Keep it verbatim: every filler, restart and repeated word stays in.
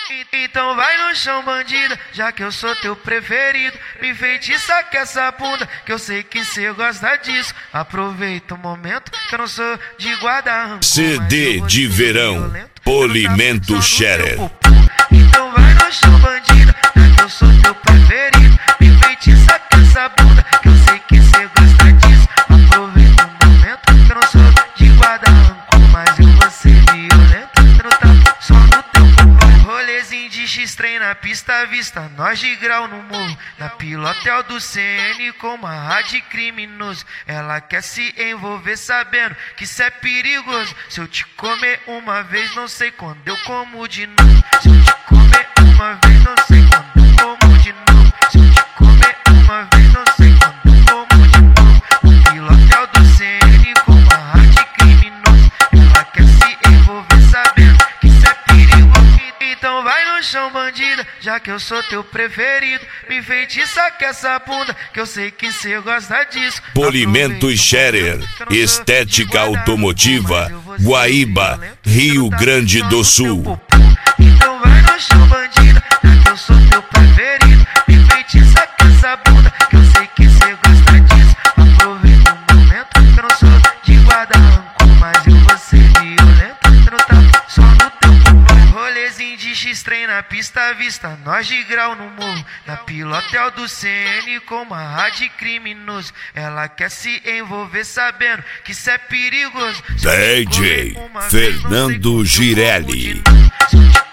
Então vai no chão, bandida, já que eu sou teu preferido. Me feitiça com essa bunda, que eu sei que cê gosta disso. Aproveita o momento, que eu não sou de guarda. C D de verão, Polimento Scherer. Então vai no chão, bandida, já que eu sou teu preferido. Me feitiça com essa bunda, que eu sei que cê gosta disso. Aproveita o momento, que eu não sou de guarda rancor, mas eu vou ser violento. Eu não tá só no teu corpo. Rolezinho de X-Trem na pista à vista, nós de grau no morro. Na pilotel do C N com uma rádio criminoso. Ela quer se envolver sabendo que cê é perigoso. Se eu te comer uma vez, não sei quando eu como de novo. Se eu te comer uma vez, não sei quando eu como de novo. Se eu te comer uma vez, não sei quando eu como de novo. No pilotel do C N com uma rádio criminoso. Ela quer se envolver sabendo que cê é perigoso. Então vai no chão, bandida, já que eu sou teu preferido. Me feitiça com essa bunda, que eu sei que cê gosta disso. Polimento Scherer, estética automotiva, Guaíba, Rio Grande do Sul. Então vai no chão, bandida, já que eu sou teu preferido. Me feitiça com essa bunda, que eu sei que cê gosta disso. Aproveita o momento, que eu não sou de guarda rancor, mas eu vou ser violento. Eu não tá só no teu corpo. Rolezinho de X-Trem na pista à vista, nós de grau no morro. Na pilotel do C N com uma rádio criminoso. Ela quer se envolver sabendo que cê é perigoso. D J Fernando Girelli.